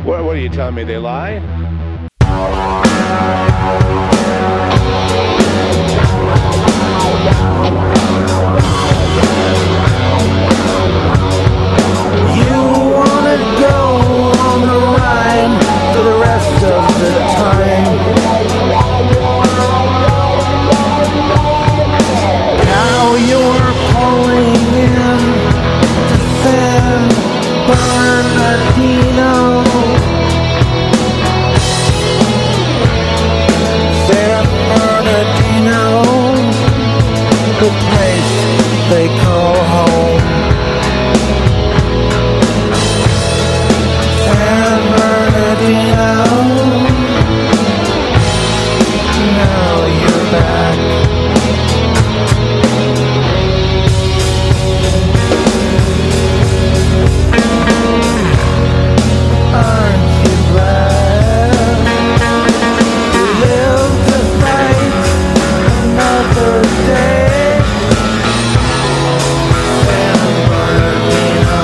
What are you telling me? They lie? You wanna go on the ride for the rest of the time. Now you're pulling in to San Bernardino. San Bernardino, the place they call home. San Bernardino, now you're back. Aren't you glad you lived to fight another day? San Bernardino.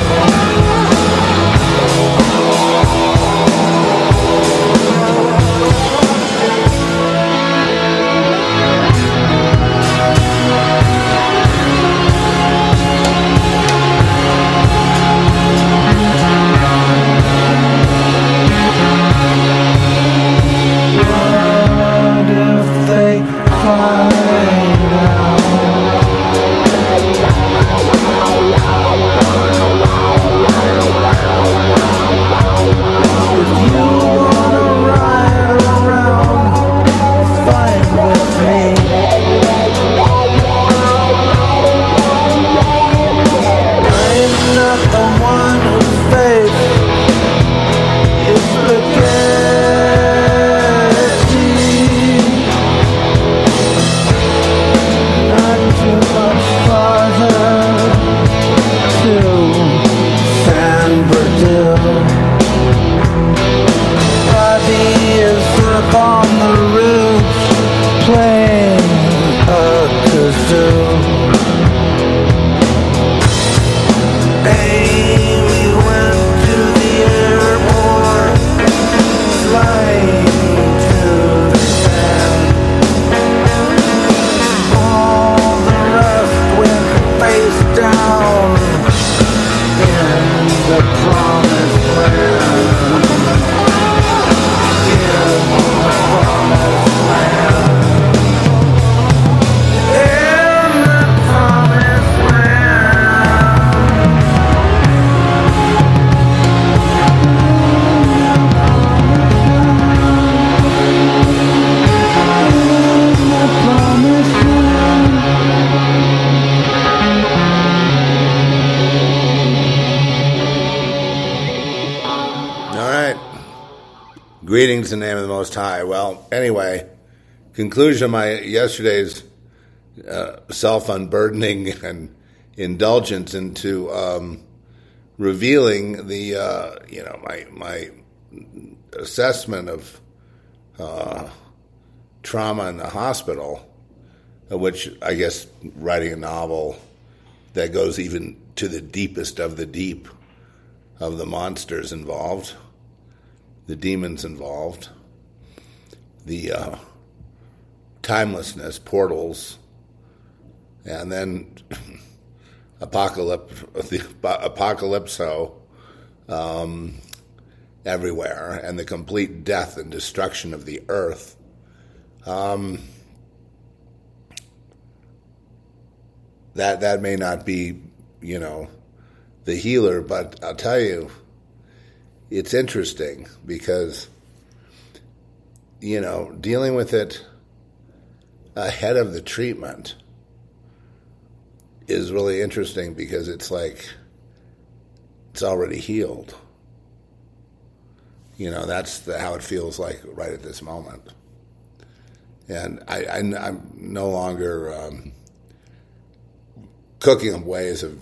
What if they find out? If you wanna ride around, it's fine with me. I'm not the one whose face is spaghetti. Not too much farther to San Bernardino. Body is up on the roof playing a kazoo. Hey, we went to the airport, flying to the sand. All the rest went face down in the promised land. In the promised land. In the promised land. All right. Greetings in the name of the Most High. Well, anyway, conclusion of my yesterday's self-unburdening and indulgence into revealing the my assessment of trauma in the hospital, which I guess writing a novel that goes even to the deepest of the deep of the monsters involved, the demons involved, the timelessness, portals, and then apocalypso everywhere, and the complete death and destruction of the earth. That may not be, the healer, but I'll tell you, it's interesting because, dealing with it ahead of the treatment is really interesting because it's like it's already healed. That's how it feels like right at this moment. And I'm no longer cooking up ways of,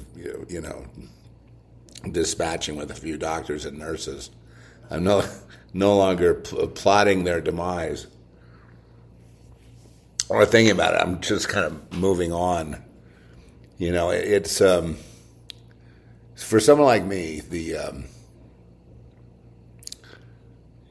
dispatching with a few doctors and nurses. I'm no longer plotting their demise or thinking about it. I'm just kind of moving on. It's for someone like me,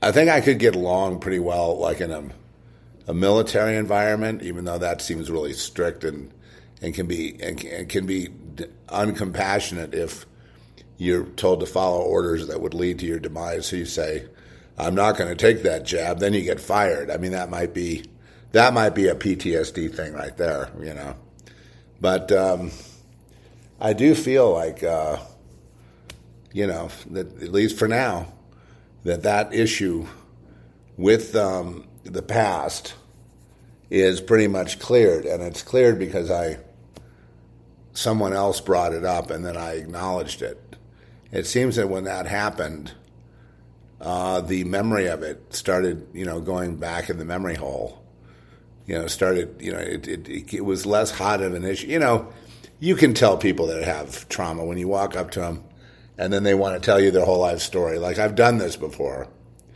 I think I could get along pretty well, like in a military environment, even though that seems really strict and can be uncompassionate if you're told to follow orders that would lead to your demise. So you say, "I'm not going to take that jab," then you get fired. I mean, that might be a PTSD thing right there, you know. But I do feel like, you know, that at least for now, that issue with the past is pretty much cleared, and it's cleared because someone else brought it up, and then I acknowledged it. It seems that when that happened, the memory of it started, you know, going back in the memory hole. You know, it was less hot of an issue. You know, you can tell people that have trauma when you walk up to them, and then they want to tell you their whole life story. Like, I've done this before.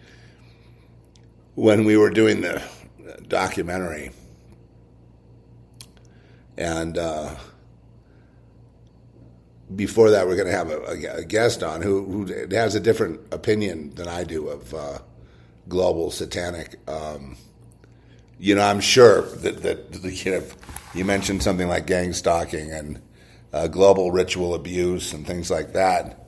When we were doing the documentary, and before that, we're going to have a guest on who has a different opinion than I do of global satanic. You know, I'm sure that you know, you mentioned something like gang stalking and global ritual abuse and things like that.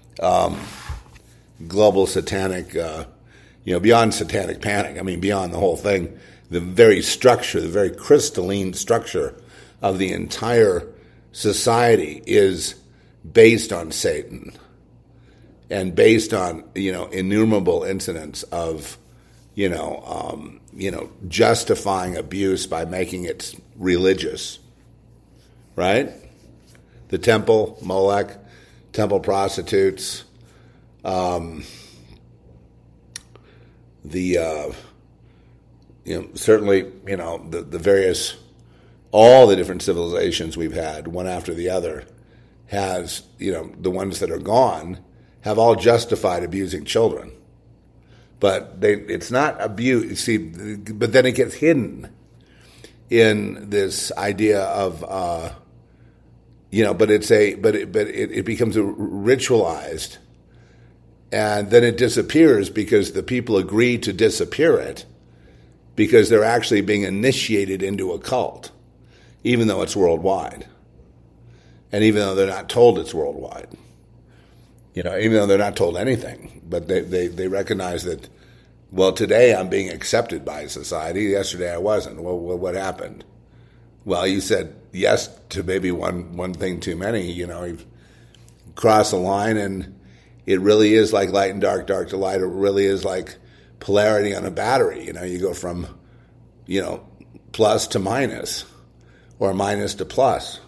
Global satanic, you know, beyond satanic panic. I mean, beyond the whole thing, the very structure, the very crystalline structure of the entire society is based on Satan and based on, you know, innumerable incidents of, you know, justifying abuse by making it religious, right? The temple, Molech, temple prostitutes, you know, certainly, you know, the various, all the different civilizations we've had, one after the other, has, you know, the ones that are gone have all justified abusing children. But it's not abuse. See, but then it gets hidden in this idea of, you know. But it becomes ritualized, and then it disappears because the people agree to disappear it because they're actually being initiated into a cult, even though it's worldwide, and even though they're not told it's worldwide. You know, even though they're not told anything, but they recognize that, well, today I'm being accepted by society. Yesterday I wasn't. Well, what happened? Well, you said yes to maybe one thing too many. You know, you've crossed a line, and it really is like light and dark, dark to light. It really is like polarity on a battery. You know, you go from, you know, plus to minus, or minus to plus.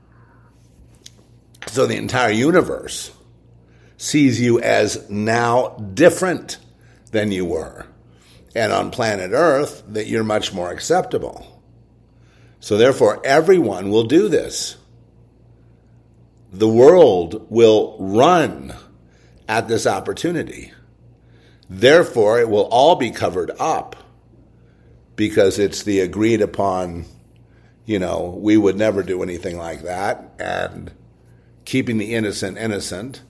So the entire universe sees you as now different than you were. And on planet Earth, that you're much more acceptable. So therefore, everyone will do this. The world will run at this opportunity. Therefore, it will all be covered up because it's the agreed upon, you know, we would never do anything like that, and keeping the innocent innocent.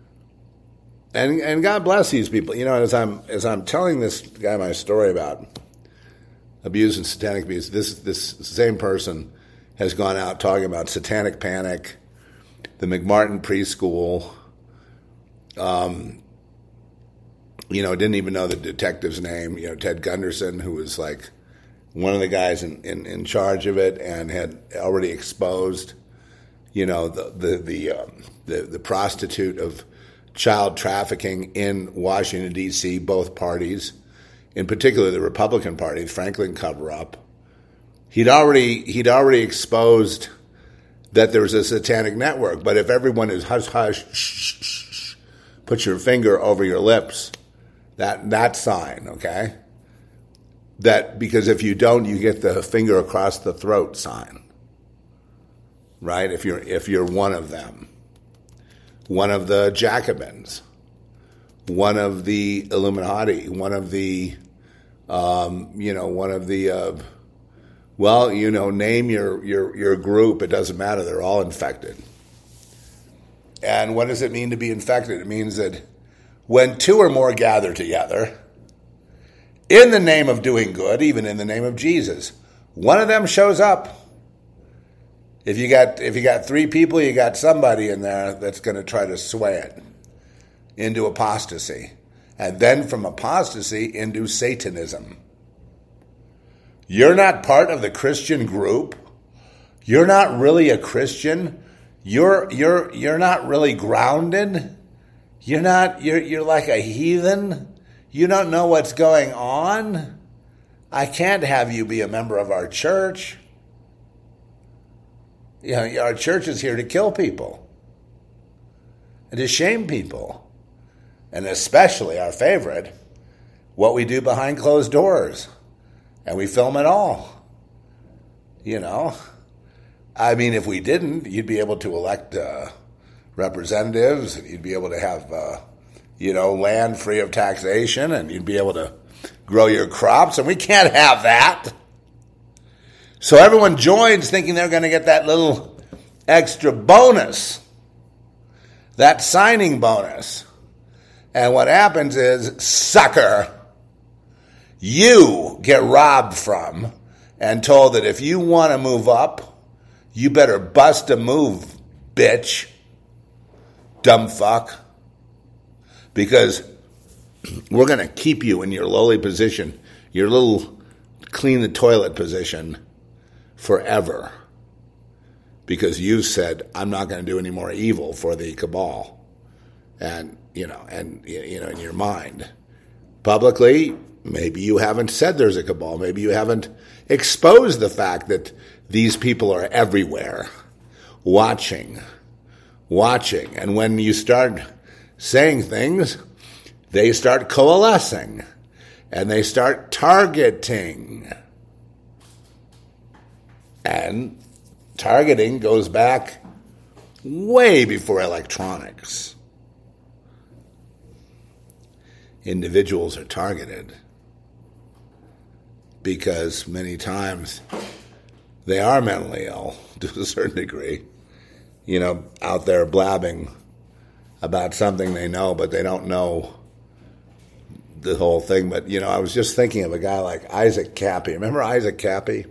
And God bless these people. You know, as I'm telling this guy my story about abuse and satanic abuse, this same person has gone out talking about satanic panic, the McMartin preschool. You know, didn't even know the detective's name. You know, Ted Gunderson, who was like one of the guys in charge of it, and had already exposed, you know, the prostitute of child trafficking in Washington, D.C., both parties, in particular the Republican Party, the Franklin cover-up. He'd already exposed that there was a satanic network, but if everyone is hush-hush, shh, put your finger over your lips, that sign, okay? That, because if you don't, you get the finger across the throat sign, right? If you're one of them. One of the Jacobins, one of the Illuminati, one of the, well, you know, name your group. It doesn't matter. They're all infected. And what does it mean to be infected? It means that when two or more gather together, in the name of doing good, even in the name of Jesus. One of them shows up. If you got three people, you got somebody in there that's going to try to sway it into apostasy. And then from apostasy into Satanism. You're not part of the Christian group. You're not really a Christian. You're not really grounded. You're like a heathen. You don't know what's going on. I can't have you be a member of our church. You know, our church is here to kill people and to shame people, and especially our favorite, what we do behind closed doors, and we film it all. You know, I mean, if we didn't, you'd be able to elect representatives, and you'd be able to have land free of taxation, and you'd be able to grow your crops, and we can't have that. So everyone joins thinking they're going to get that little extra bonus, that signing bonus. And what happens is, sucker, you get robbed from and told that if you want to move up, you better bust a move, bitch, dumb fuck, because we're going to keep you in your lowly position, your little clean the toilet position, forever, because you said, I'm not going to do any more evil for the cabal, and in your mind, publicly, maybe you haven't said there's a cabal, maybe you haven't exposed the fact that these people are everywhere, watching, and when you start saying things, they start coalescing, and they start targeting. And targeting goes back way before electronics. Individuals are targeted because many times they are mentally ill to a certain degree, out there blabbing about something they know, but they don't know the whole thing. But, I was just thinking of a guy like Isaac Cappy. Remember Isaac Cappy?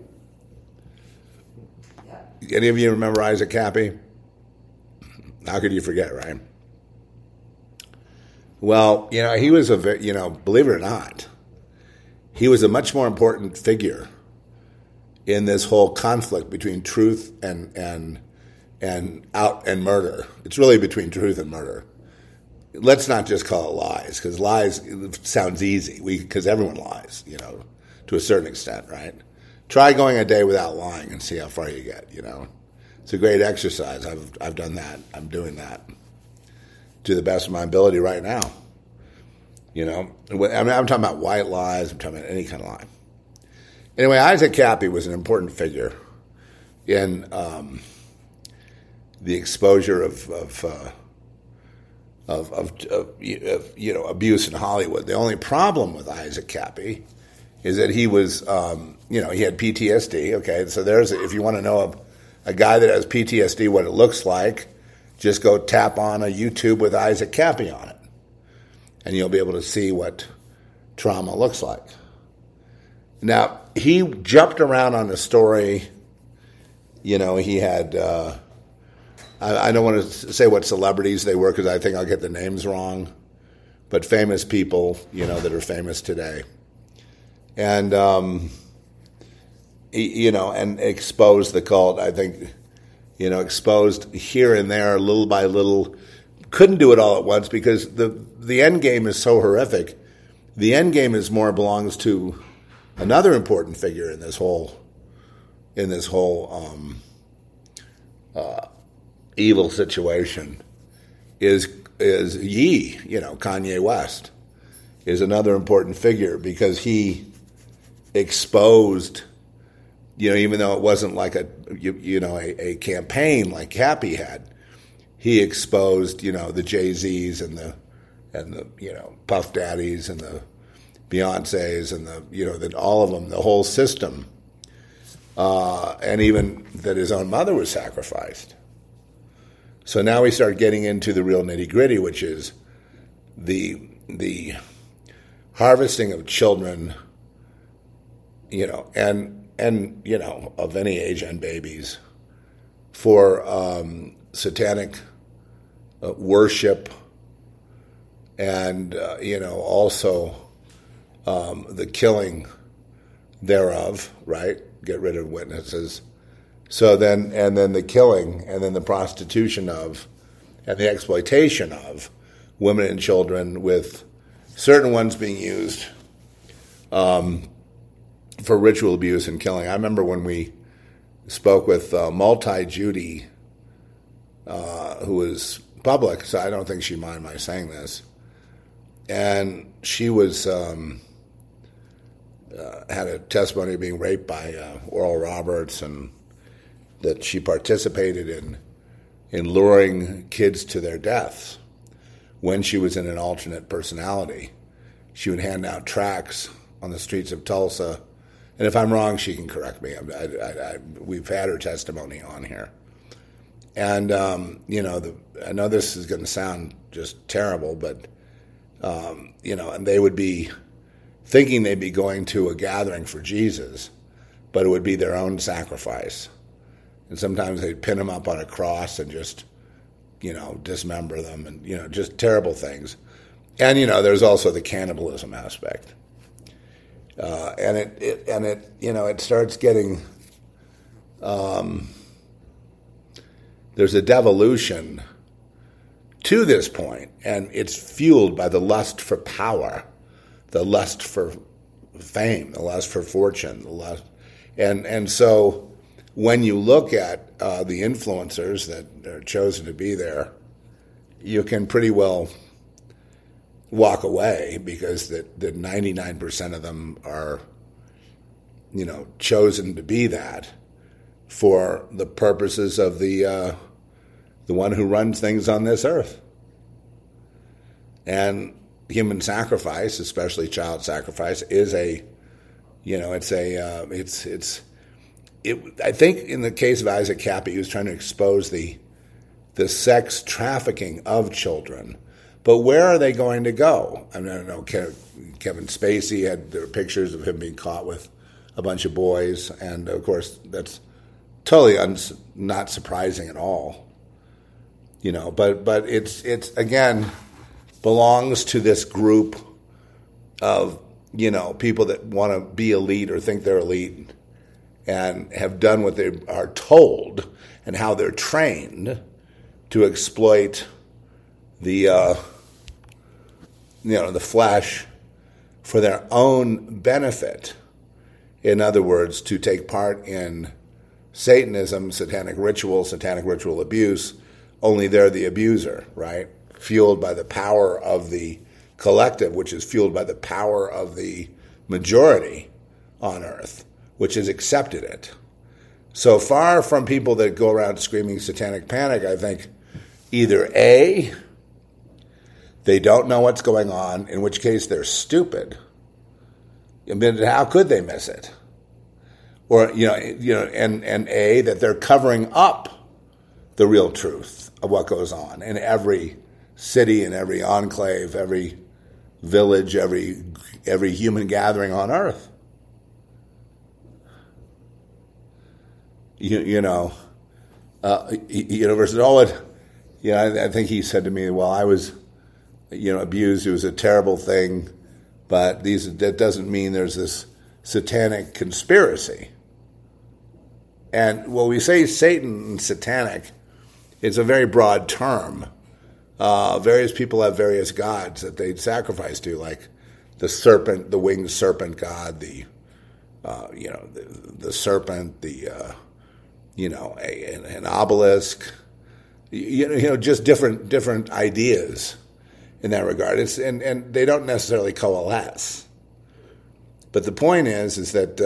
Any of you remember Isaac Cappy? How could you forget, right? Well, he was believe it or not, he was a much more important figure in this whole conflict between truth and murder. It's really between truth and murder. Let's not just call it lies, because lies sounds easy. Because everyone lies, to a certain extent, right? Try going a day without lying and see how far you get, It's a great exercise. I've done that. I'm doing that to the best of my ability right now. I'm talking about white lies. I'm talking about any kind of lie. Anyway, Isaac Cappy was an important figure in the exposure of abuse in Hollywood. The only problem with Isaac Cappy is that he was, he had PTSD, okay? So if you want to know a guy that has PTSD, what it looks like, just go tap on a YouTube with Isaac Cappy on it, and you'll be able to see what trauma looks like. Now, he jumped around on the story, he had, I don't want to say what celebrities they were because I think I'll get the names wrong, but famous people, that are famous today. And, and exposed the cult, I think, exposed here and there, little by little. Couldn't do it all at once because the end game is so horrific. The end game belongs to another important figure in this whole evil situation is Kanye West is another important figure because he exposed, even though it wasn't like a campaign like Cappy had, he exposed, the Jay-Z's and the Puff Daddies and the Beyoncés and that all of them, the whole system, and even that his own mother was sacrificed. So now we start getting into the real nitty-gritty, which is the harvesting of children and of any age and babies for satanic worship and also the killing thereof, right? Get rid of witnesses. So then the killing, and then the prostitution of, and the exploitation of women and children, with certain ones being used for ritual abuse and killing. I remember when we spoke with Multi-Judy, who was public, so I don't think she minded my saying this, and she was had a testimony of being raped by Oral Roberts, and that she participated in luring kids to their deaths when she was in an alternate personality. She would hand out tracts on the streets of Tulsa, and if I'm wrong, she can correct me. We've had her testimony on here, and I know this is going to sound just terrible, but and they would be thinking they'd be going to a gathering for Jesus, but it would be their own sacrifice. And sometimes they'd pin them up on a cross and just, dismember them, and, just terrible things. And, there's also the cannibalism aspect. And it starts getting, there's a devolution to this point, and it's fueled by the lust for power, the lust for fame, the lust for fortune, the lust, and so when you look at the influencers that are chosen to be there, you can pretty well walk away, because the 99% of them are, chosen to be that for the purposes of the one who runs things on this earth. And human sacrifice, especially child sacrifice, is I think in the case of Isaac Kappy, he was trying to expose the sex trafficking of children. But where are they going to go? I don't know. Kevin Spacey there were pictures of him being caught with a bunch of boys, and of course that's totally not surprising at all. But it's again belongs to this group of people that want to be elite or think they're elite, and have done what they are told and how they're trained to exploit the the flesh for their own benefit. In other words, to take part in Satanism, satanic ritual abuse, only they're the abuser, right? Fueled by the power of the collective, which is fueled by the power of the majority on earth, which has accepted it. So far from people that go around screaming satanic panic, I think either A, they don't know what's going on, in which case they're stupid. I mean, how could they miss it? Or, and A, that they're covering up the real truth of what goes on in every city, in every enclave, every village, every human gathering on earth. Versus Owen, I think he said to me, well, I was, abused. It was a terrible thing, but that doesn't mean there's this satanic conspiracy. And when we say Satan and satanic, it's a very broad term. Various people have various gods that they sacrifice to, like the serpent, the winged serpent god, the serpent, an obelisk, just different ideas in that regard. And they don't necessarily coalesce. But the point is that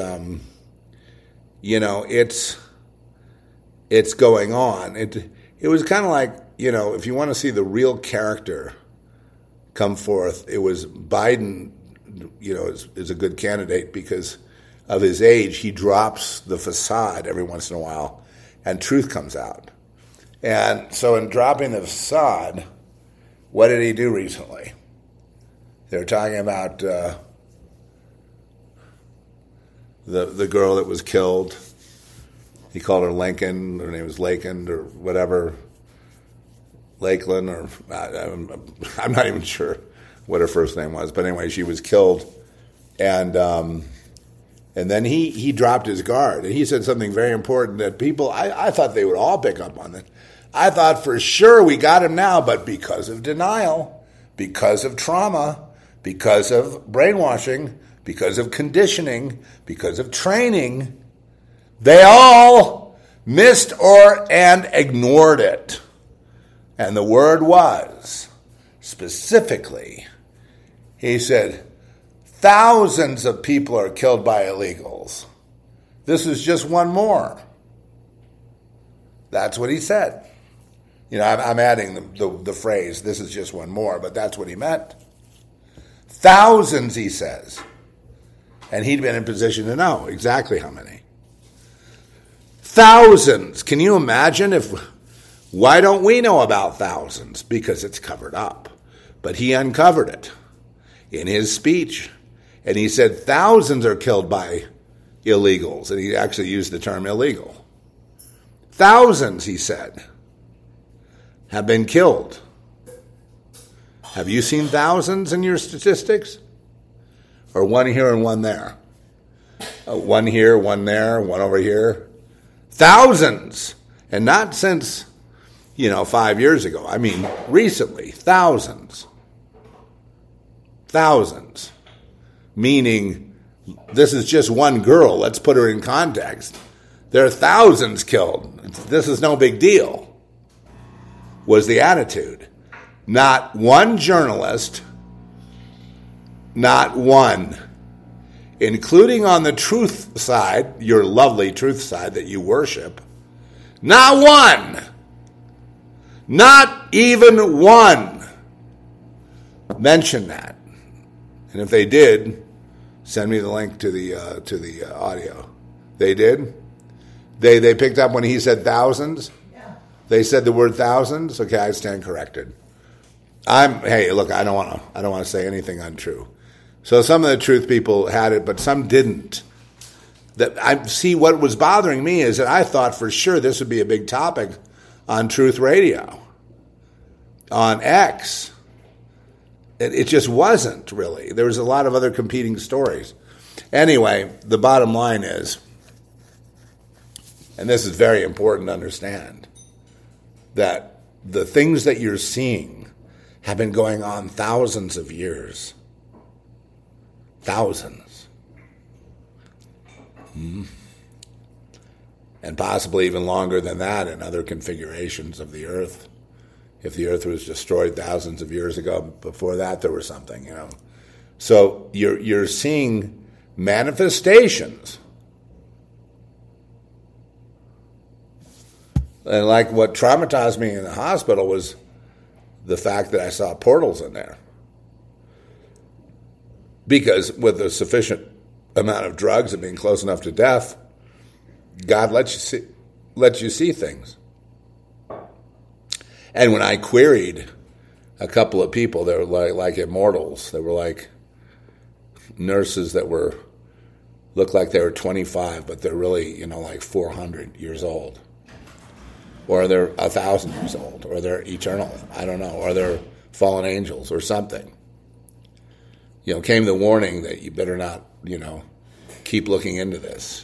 it's going on. It was kind of like, if you want to see the real character come forth, it was Biden, is a good candidate because of his age. He drops the facade every once in a while, and truth comes out. And so in dropping the facade, what did he do recently? They were talking about the the girl that was killed. He called her Lincoln. Her name was Lakeland or whatever. Lakeland, or I'm not even sure what her first name was. But anyway, she was killed. And then he dropped his guard. And he said something very important that people, I thought they would all pick up on it. I thought for sure we got him now, but because of denial, because of trauma, because of brainwashing, because of conditioning, because of training, they all missed and ignored it. And the word was, specifically, he said, thousands of people are killed by illegals. This is just one more. That's what he said. You know, I'm adding the phrase, this is just one more, but that's what he meant. Thousands, he says. And he'd been in position to know exactly how many. Thousands. Can you imagine why don't we know about thousands? Because it's covered up. But he uncovered it in his speech. And he said thousands are killed by illegals. And he actually used the term illegal. Thousands, he said, have been killed. Have you seen thousands in your statistics? Or one here and one there? One here, one there, one over here. Thousands. And not since, 5 years ago. I mean, recently. Thousands. Thousands. Meaning, this is just one girl. Let's put her in context. There are thousands killed. This is no big deal. Was the attitude. Not one journalist, not one, including on the truth side, your lovely truth side that you worship, not one, not even one mentioned that. And if they did, send me the link to the audio. They did? They picked up when he said thousands? Yeah. They said the word thousands? Okay, I stand corrected. Hey, look, I don't want to say anything untrue. So some of the truth people had it, but some didn't. What was bothering me is that I thought for sure this would be a big topic on Truth Radio, on X. It just wasn't, really. There was a lot of other competing stories. Anyway, the bottom line is, and this is very important to understand, that the things that you're seeing have been going on thousands of years. Thousands. And possibly even longer than that in other configurations of the earth. If the earth was destroyed thousands of years ago, before that there was something, So you're seeing manifestations. And like what traumatized me in the hospital was the fact that I saw portals in there. Because with a sufficient amount of drugs and being close enough to death, God lets you see things. And when I queried a couple of people, they were like immortals. They were like nurses that looked like they were 25, but they're really, like 400 years old. Or they're 1,000 years old, or they're eternal, I don't know, or they're fallen angels or something. Came the warning that you better not, keep looking into this.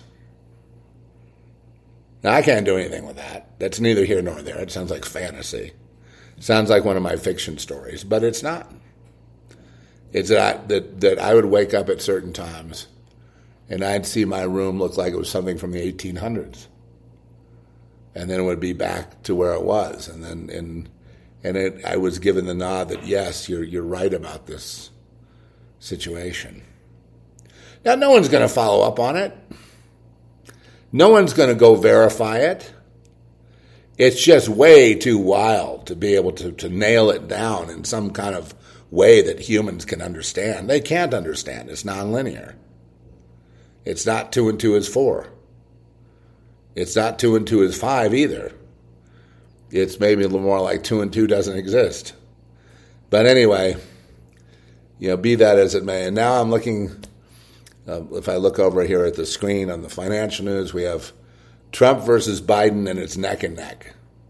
Now, I can't do anything with that. That's neither here nor there. It sounds like fantasy. It sounds like one of my fiction stories, but it's not. It's that I would wake up at certain times, and I'd see my room look like it was something from the 1800s. And then it would be back to where it was. And then I was given the nod that, yes, you're right about this situation. Now, no one's going to follow up on it. No one's going to go verify it. It's just way too wild to be able to nail it down in some kind of way that humans can understand. They can't understand. It's nonlinear. It's not 2 and 2 is 4. It's not 2 and 2 is 5 either. It's maybe a little more like 2 and 2 doesn't exist. But anyway, be that as it may. And now I'm looking If I look over here at the screen on the financial news, we have Trump versus Biden, and it's neck and neck.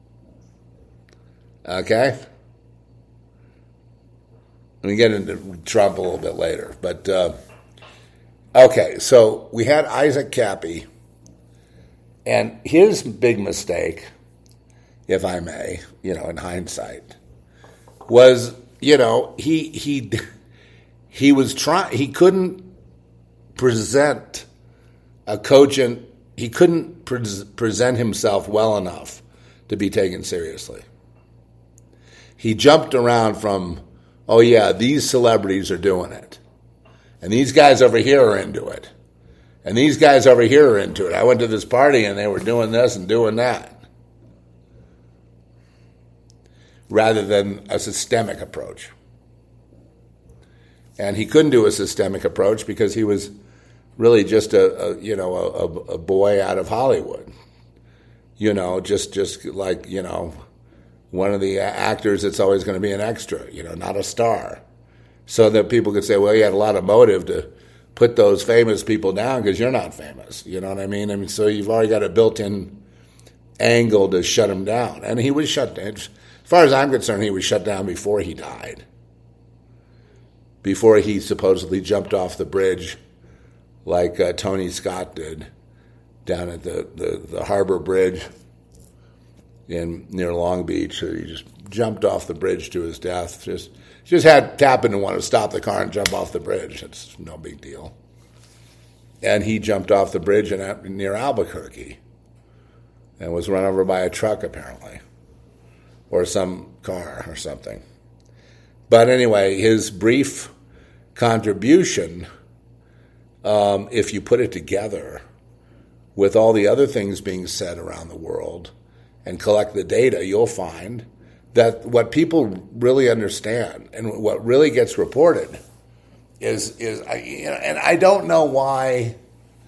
Okay? We get into Trump a little bit later. But, okay, so we had Isaac Cappy, and his big mistake, if I may, in hindsight, was, he was he couldn't present a cogent, he couldn't present himself well enough to be taken seriously. He jumped around from, oh yeah, these celebrities are doing it. And these guys over here are into it. And these guys over here are into it. I went to this party and they were doing this and doing that. Rather than a systemic approach. And he couldn't do a systemic approach because he was really just a boy out of Hollywood. Just like, one of the actors that's always going to be an extra, not a star. So that people could say, well, you had a lot of motive to put those famous people down because you're not famous. You know what I mean? So you've already got a built-in angle to shut him down. And he was shut down. As far as I'm concerned, he was shut down before he died. Before he supposedly jumped off the bridge like Tony Scott did down at the Harbor Bridge near Long Beach. So he just jumped off the bridge to his death. Just happened to want to stop the car and jump off the bridge. It's no big deal. And he jumped off the bridge near Albuquerque and was run over by a truck, apparently, or some car or something. But anyway, his brief contribution, if you put it together with all the other things being said around the world and collect the data, you'll find that what people really understand and what really gets reported is and I don't know why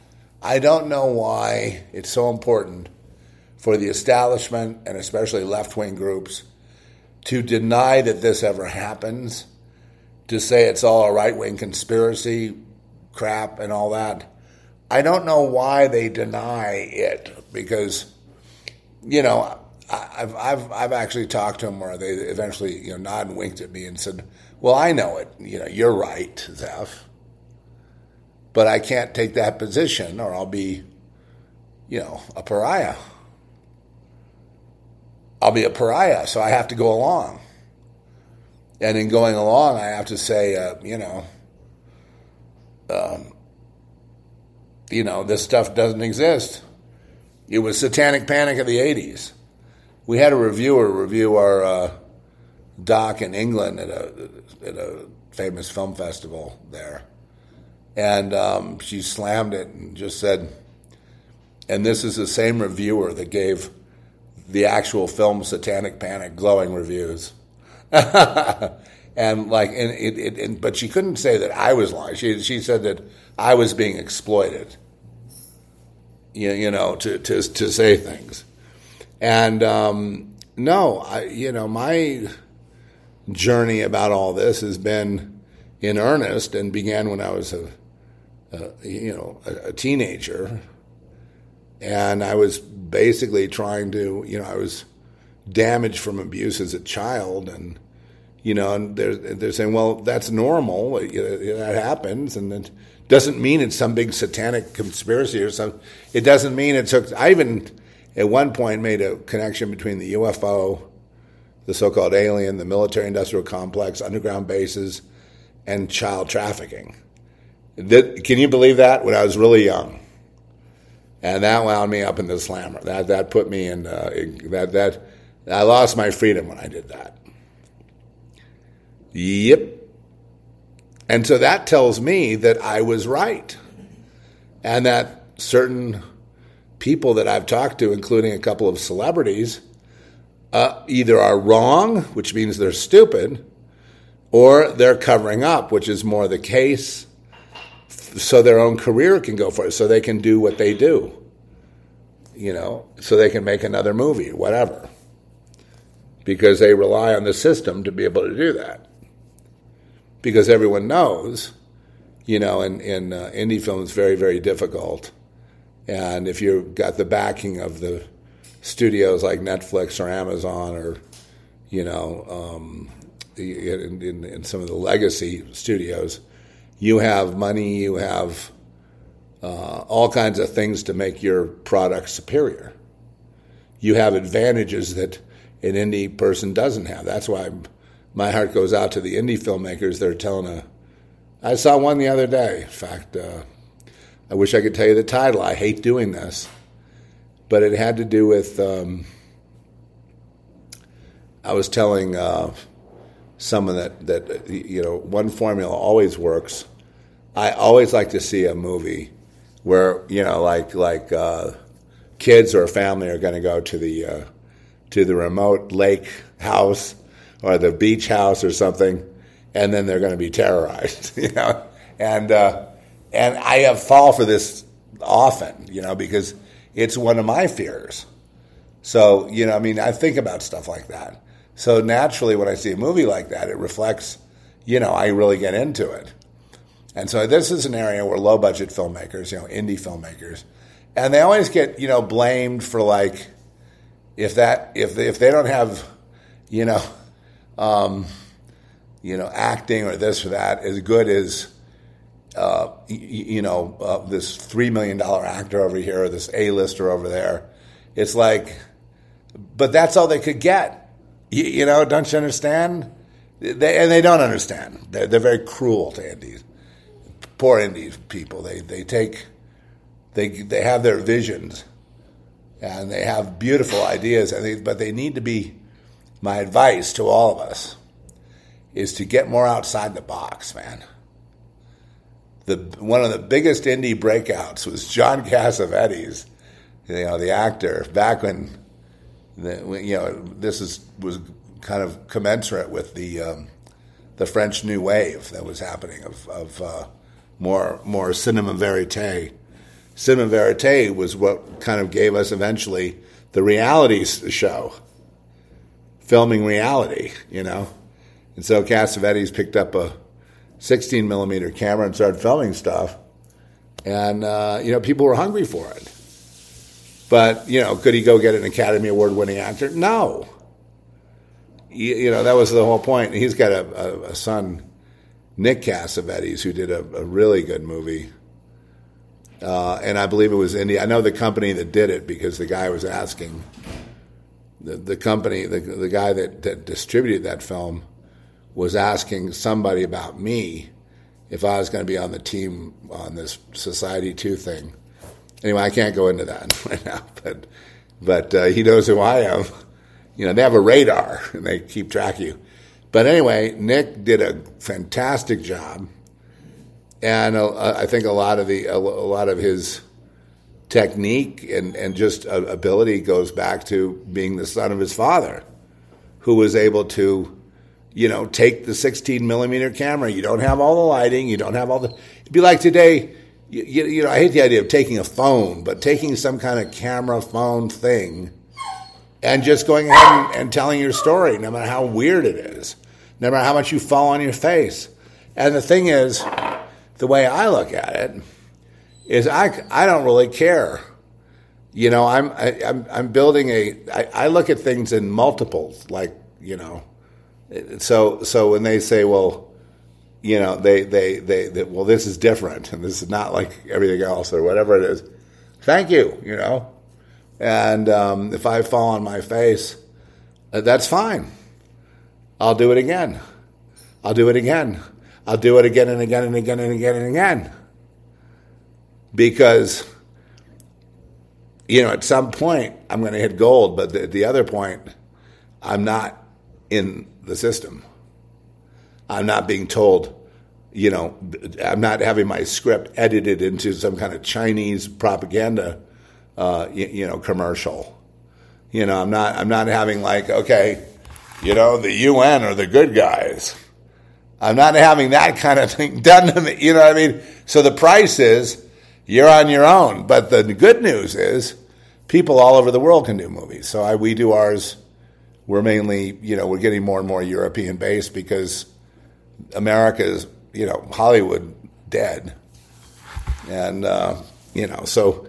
it's so important for the establishment and especially left-wing groups to deny that this ever happens, to say it's all a right-wing conspiracy crap and all that. I don't know why they deny it because, I've actually talked to them where they eventually, nod and winked at me and said, well, I know it. You're right, Zeph. But I can't take that position or I'll be, a pariah. I'll be a pariah, so I have to go along. And in going along, I have to say, this stuff doesn't exist. It was Satanic Panic of the 80s. We had a reviewer review our doc in England at a famous film festival there. And she slammed it and just said, and this is the same reviewer that gave the actual film Satanic Panic glowing reviews. And but she couldn't say that I was lying. She said that I was being exploited, to say things. And my journey about all this has been in earnest and began when I was a teenager, and I was basically trying to, I was damaged from abuse as a child, and and they're saying, well, that's normal, that happens, and it doesn't mean it's some big satanic conspiracy or something. It doesn't mean it took. I even at one point made a connection between the UFO, the so-called alien, the military-industrial complex, underground bases, and child trafficking. Can you believe that? When I was really young, and that wound me up in the slammer. That put me in that I lost my freedom when I did that. Yep. And so that tells me that I was right, and that certain people that I've talked to, including a couple of celebrities, either are wrong, which means they're stupid, or they're covering up, which is more the case, so their own career can go for it, so they can do what they do, so they can make another movie, whatever, because they rely on the system to be able to do that. Because everyone knows, in indie film, it's very, very difficult. And if you've got the backing of the studios like Netflix or Amazon or, in some of the legacy studios, you have money, you have all kinds of things to make your product superior. You have advantages that an indie person doesn't have. That's why my heart goes out to the indie filmmakers. They're telling I saw one the other day. In fact, I wish I could tell you the title. I hate doing this. But it had to do with, I was telling someone that one formula always works. I always like to see a movie where, like kids or a family are going to go to the remote lake house or the beach house or something, and then they're going to be terrorized, And I fall for this often, because it's one of my fears. So, I think about stuff like that. So naturally, when I see a movie like that, it reflects, I really get into it. And so this is an area where low-budget filmmakers, indie filmmakers, and they always get, blamed for if they don't have, acting or this or that as good as, this $3 million actor over here or this A-lister over there. It's like, but that's all they could get. Don't you understand? They don't understand. They're very cruel to indies. Poor indie people. They have their visions and they have beautiful ideas, but they need to be. My advice to all of us is to get more outside the box, man. One of the biggest indie breakouts was John Cassavetes, the actor, back when this was kind of commensurate with the French New Wave that was happening of more cinema verite. Cinema verite was what kind of gave us eventually the reality show, filming reality, And so Cassavetes picked up a 16 millimeter camera and started filming stuff, and people were hungry for it. But could he go get an Academy Award winning actor? No. That was the whole point. He's got a son, Nick Cassavetes, who did a really good movie, and I believe it was indie. I know the company that did it because the guy was asking the company, the guy that distributed that film, was asking somebody about me if I was going to be on the team on this Society 2 thing. Anyway, I can't go into that right now, but he knows who I am. They have a radar and they keep track of you. But anyway, Nick did a fantastic job, and I think a lot of his technique and just ability goes back to being the son of his father, who was able to take the 16 millimeter camera. You don't have all the lighting. You don't have all the. It'd be like today. I hate the idea of taking a phone, but taking some kind of camera phone thing and just going ahead and telling your story, no matter how weird it is, no matter how much you fall on your face. And the thing is, the way I look at it is, I don't really care. I'm building I look at things in multiples, So when they say, well, they well, this is different and this is not like everything else or whatever it is. Thank you, And if I fall on my face, that's fine. I'll do it again. I'll do it again. I'll do it again and again and again and again and again. Because, at some point I'm going to hit gold, but at the other point, I'm not in the system. I'm not being told, I'm not having my script edited into some kind of Chinese propaganda, commercial. I'm not having okay, the UN are the good guys. I'm not having that kind of thing done to me. You know what I mean? So the price is you're on your own. But the good news is people all over the world can do movies. So we do ours. We're mainly, we're getting more and more European based because America's, Hollywood dead. And, so,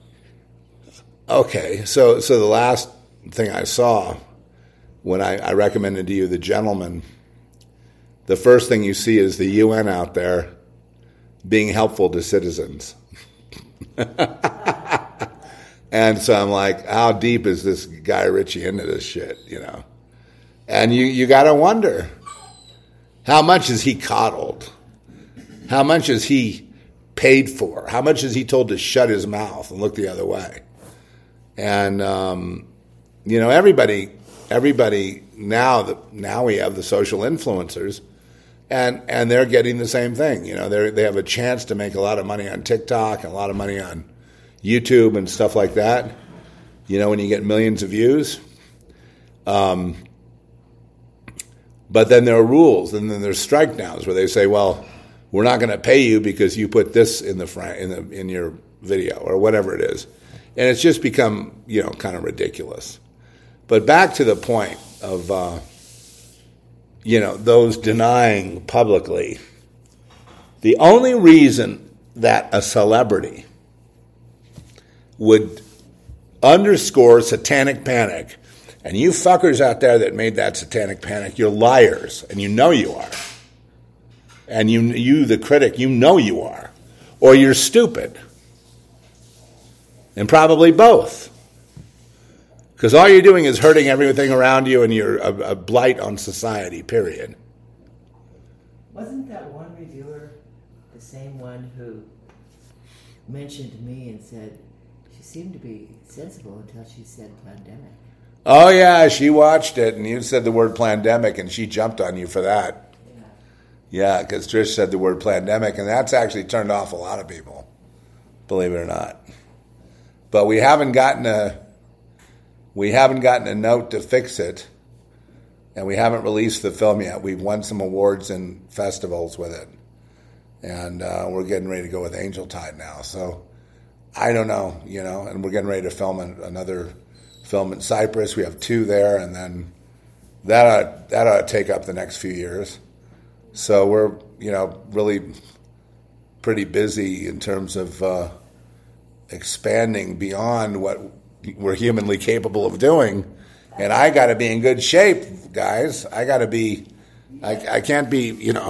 okay. So the last thing I saw when I recommended to you The Gentleman, the first thing you see is the UN out there being helpful to citizens. And so I'm like, how deep is this Guy Ritchie into this shit, And you got to wonder, how much is he coddled? How much is he paid for? How much is he told to shut his mouth and look the other way? And, everybody now we have the social influencers, and they're getting the same thing. They have a chance to make a lot of money on TikTok and a lot of money on YouTube and stuff like that. When you get millions of views. But then there are rules, and then there's strike downs where they say, well, we're not going to pay you because you put this in your video or whatever it is. And it's just become, kind of ridiculous. But back to the point of, those denying publicly. The only reason that a celebrity would underscore satanic panic, and you fuckers out there that made that satanic panic, you're liars, and you know you are. And you the critic, you know you are. Or you're stupid. And probably both. Because all you're doing is hurting everything around you, and you're a blight on society, period. Wasn't that one reviewer the same one who mentioned me and said she seemed to be sensible until she said pandemic? Oh, yeah, she watched it, and you said the word pandemic, and she jumped on you for that. Yeah, because Trish said the word pandemic, and that's actually turned off a lot of people, believe it or not. But we haven't gotten a note to fix it, and we haven't released the film yet. We've won some awards and festivals with it, and we're getting ready to go with Angel Tide now. So I don't know, and we're getting ready to film another film in Cyprus. We have 2 there, and then that ought to take up the next few years. So we're, really pretty busy in terms of expanding beyond what we're humanly capable of doing. And I got to be in good shape, guys. I got to be, I can't be,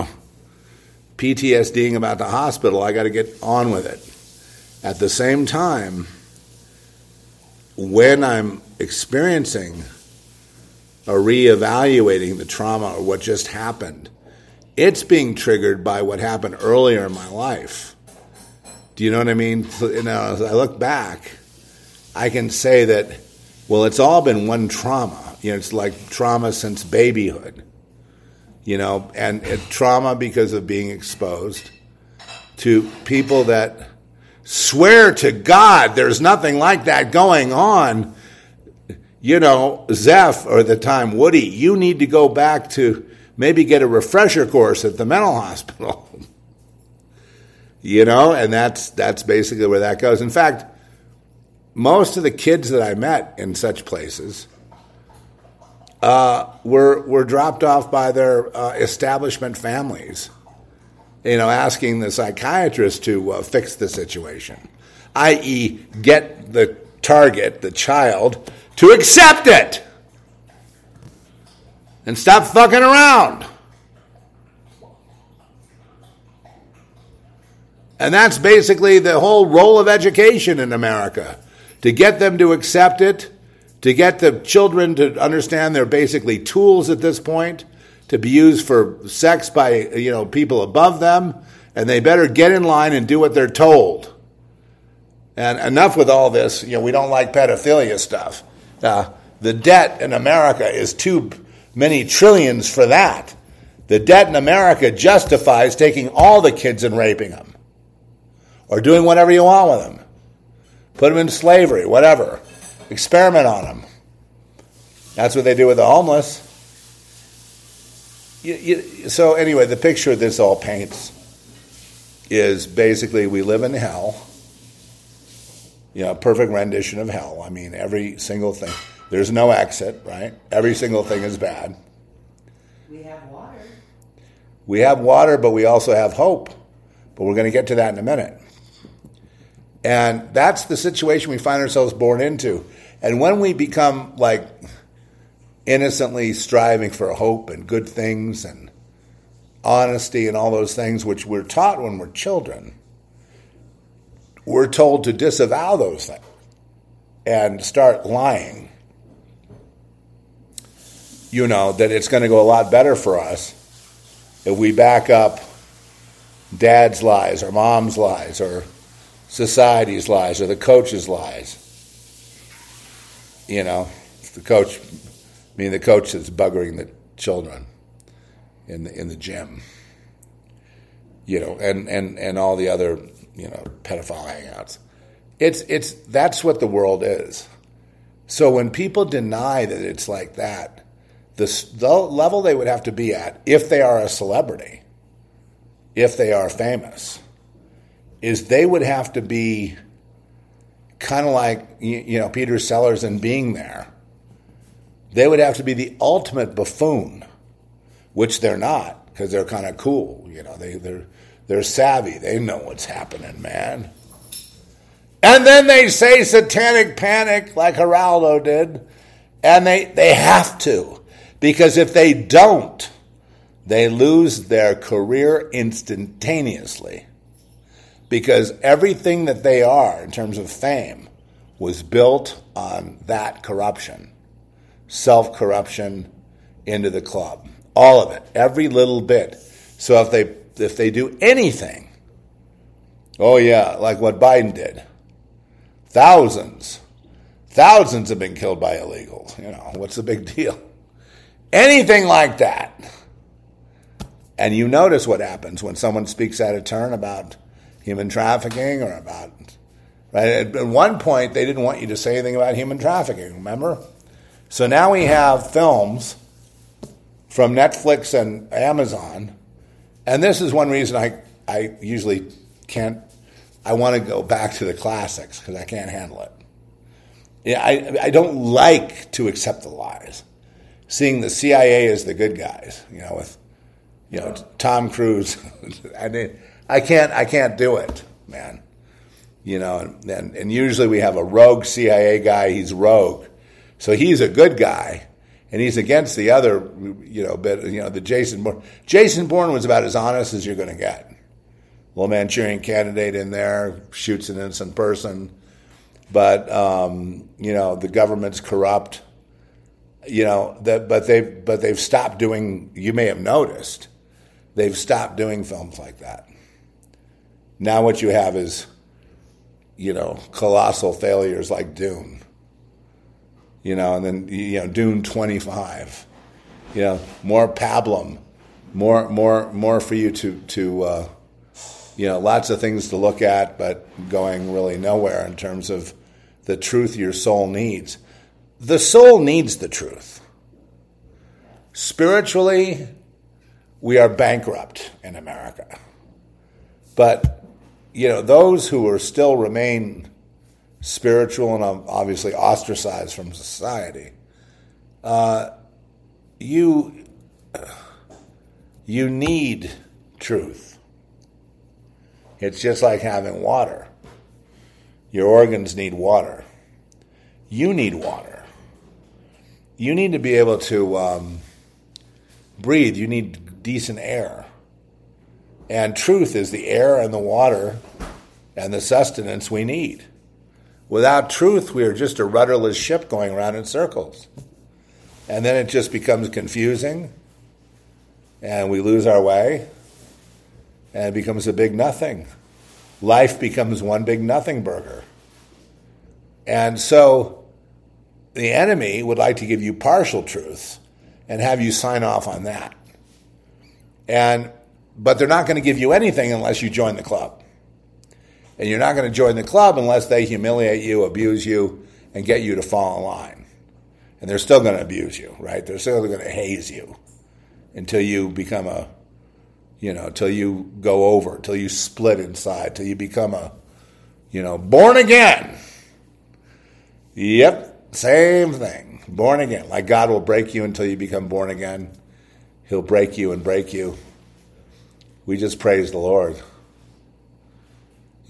PTSDing about the hospital. I got to get on with it. At the same time, when I'm experiencing or reevaluating the trauma or what just happened, it's being triggered by what happened earlier in my life. Do you know what I mean? So, as I look back, I can say that, well, it's all been one trauma. It's like trauma since babyhood. And trauma because of being exposed to people that swear to God there's nothing like that going on. Zeph, or at the time Woody, you need to go back to maybe get a refresher course at the mental hospital. And that's basically where that goes. In fact, most of the kids that I met in such places were dropped off by their establishment families, asking the psychiatrist to fix the situation, i.e. get the target, the child, to accept it and stop fucking around. And that's basically the whole role of education in America, to get them to accept it, to get the children to understand they're basically tools at this point, to be used for sex by people above them, and they better get in line and do what they're told. And enough with all this. We don't like pedophilia stuff. The debt in America is too many trillions for that. The debt in America justifies taking all the kids and raping them, or doing whatever you want with them. Put them in slavery, whatever. Experiment on them. That's what they do with the homeless. So anyway, the picture this all paints is basically we live in hell. A perfect rendition of hell. I mean, every single thing. There's no exit, right? Every single thing is bad. We have water. We have water, but we also have hope. But we're going to get to that in a minute. And that's the situation we find ourselves born into. And when we become like innocently striving for hope and good things and honesty and all those things which we're taught when we're children, we're told to disavow those things and start lying. You know, that it's going to go a lot better for us if we back up dad's lies or mom's lies or society's lies or the coach's lies. You know, the coach that's buggering the children in the gym. You know, and all the other, you know, pedophile hangouts. That's what the world is. So when people deny that it's like that, the level they would have to be at, if they are a celebrity, if they are famous, is they would have to be kind of like, you know, Peter Sellers and Being There. They would have to be the ultimate buffoon, which they're not, because they're kind of cool. You know, they're savvy. They know what's happening, man. And then they say satanic panic like Geraldo did, and they have to. Because if they don't, they lose their career instantaneously. Because everything that they are in terms of fame was built on that corruption. Self-corruption into the club. All of it. Every little bit. So if they do anything, oh yeah, like what Biden did. Thousands have been killed by illegals. You know, what's the big deal? Anything like that. And you notice what happens when someone speaks out of turn about human trafficking or about... Right? At one point, they didn't want you to say anything about human trafficking, remember? So now we have films from Netflix and Amazon, and this is one reason I usually can't... I want to go back to the classics because I can't handle it. Yeah, I don't like to accept the lies. Seeing the CIA as the good guys, you know, with, you know, Tom Cruise. I mean, I can't do it, man. You know, and usually we have a rogue CIA guy. He's rogue, so he's a good guy, and he's against the other, you know, bit. You know, the Jason Bourne. Jason Bourne was about as honest as you're going to get. Little Manchurian Candidate in there shoots an innocent person, but you know, the government's corrupt. You know, but they've stopped doing. You may have noticed, they've stopped doing films like that. Now what you have is, you know, colossal failures like Dune. You know, and then, you know, Dune 25. You know, more pablum, more for you to you know, lots of things to look at, but going really nowhere in terms of the truth your soul needs. The soul needs the truth. Spiritually, we are bankrupt in America. But, you know, those who are still remain spiritual and obviously ostracized from society, you need truth. It's just like having water. Your organs need water. You need water. You need to be able to breathe. You need decent air. And truth is the air and the water and the sustenance we need. Without truth, we are just a rudderless ship going around in circles. And then it just becomes confusing, and we lose our way, and it becomes a big nothing. Life becomes one big nothing burger. And so the enemy would like to give you partial truths and have you sign off on that. But they're not going to give you anything unless you join the club. And you're not going to join the club unless they humiliate you, abuse you, and get you to fall in line. And they're still going to abuse you, right? They're still going to haze you until you become till you go over, till you split inside, till you become born again. Yep, same thing. Born again. Like God will break you until you become born again. He'll break you and break you. We just praise the Lord.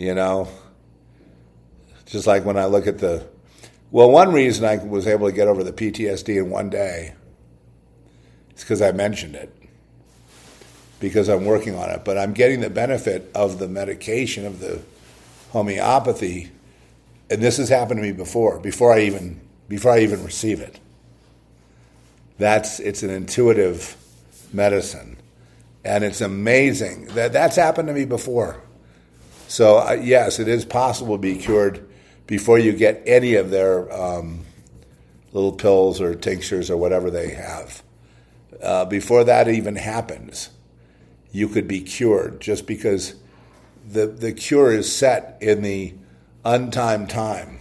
You know? Just like when I look at one reason I was able to get over the PTSD in one day is because I mentioned it. Because I'm working on it. But I'm getting the benefit of the medication, of the homeopathy, and this has happened to me before I even receive it. It's an intuitive medicine, and it's amazing that's happened to me before. So yes, it is possible to be cured before you get any of their little pills or tinctures or whatever they have. Before that even happens, you could be cured, just because the cure is set in the untimed time.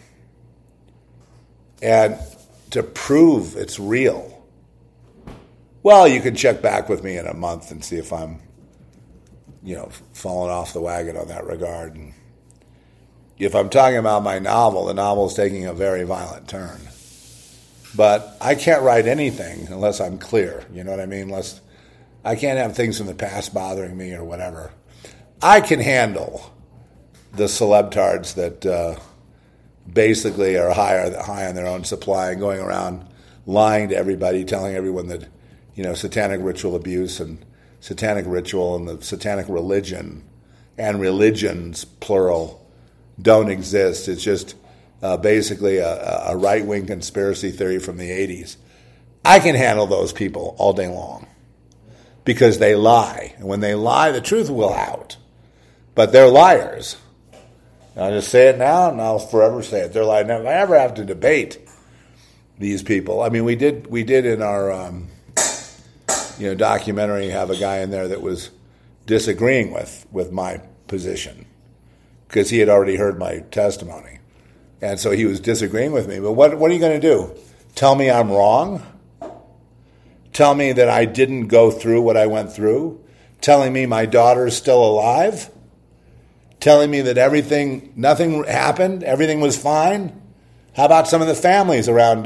And to prove it's real, well, you can check back with me in a month and see if I'm, falling off the wagon on that regard. And if I'm talking about my novel, the novel is taking a very violent turn. But I can't write anything unless I'm clear, you know what I mean? Unless I can't have things from the past bothering me or whatever. I can handle the celebtards that basically are high on their own supply and going around lying to everybody, telling everyone that, satanic ritual abuse and satanic ritual and the satanic religion and religions, plural, don't exist. It's just basically a right-wing conspiracy theory from the 80s. I can handle those people all day long because they lie. And when they lie, the truth will out. But they're liars. I'll just say it now, and I'll forever say it. They're liars. Never ever have to debate these people. I mean, we did in our documentary have a guy in there that was disagreeing with my position because he had already heard my testimony, and so he was disagreeing with me. But what are you going to do? Tell me I'm wrong? Tell me that I didn't go through what I went through? Telling me my daughter's still alive? Telling me that nothing happened, everything was fine? How about some of the families around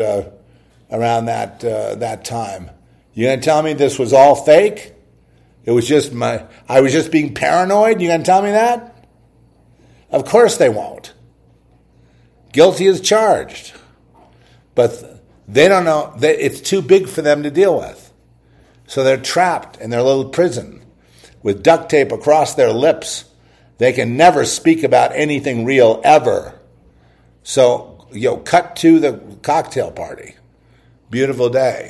that time? You going to tell me this was all fake? It was just I was just being paranoid? You going to tell me that? Of course they won't. Guilty as charged. But they don't know, it's too big for them to deal with. So they're trapped in their little prison with duct tape across their lips. They can never speak about anything real ever. So, cut to the cocktail party. Beautiful day.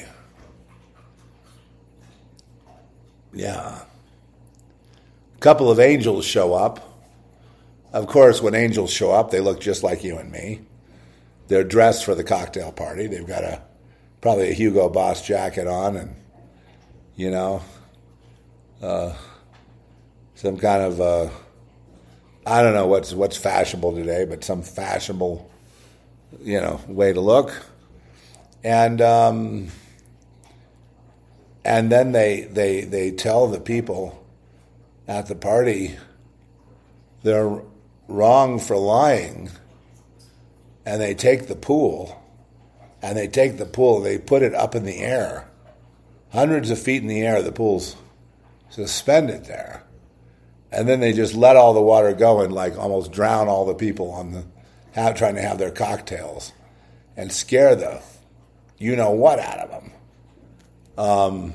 Yeah. A couple of angels show up. Of course, when angels show up, they look just like you and me. They're dressed for the cocktail party. They've got probably a Hugo Boss jacket on and, some kind of, I don't know what's fashionable today, but some fashionable, way to look. And then they tell the people at the party they're wrong for lying, and they take the pool, and they put it up in the air, hundreds of feet in the air. The pool's suspended there. And then they just let all the water go and almost drown all the people trying to have their cocktails and scare the what out of them.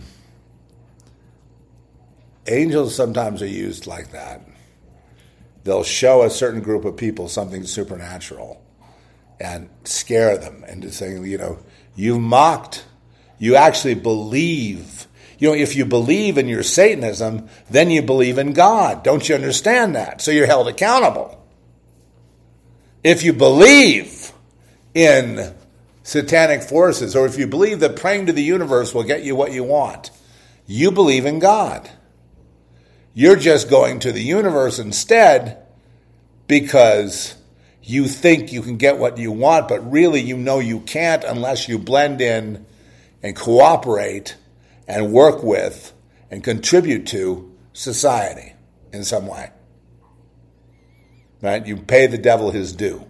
Angels sometimes are used like that. They'll show a certain group of people something supernatural and scare them into saying, you mocked, you actually believe. If you believe in your Satanism, then you believe in God. Don't you understand that? So you're held accountable. If you believe in satanic forces, or if you believe that praying to the universe will get you what you want, you believe in God. You're just going to the universe instead because you think you can get what you want, but really you can't unless you blend in and cooperate and work with and contribute to society in some way. Right? You pay the devil his due.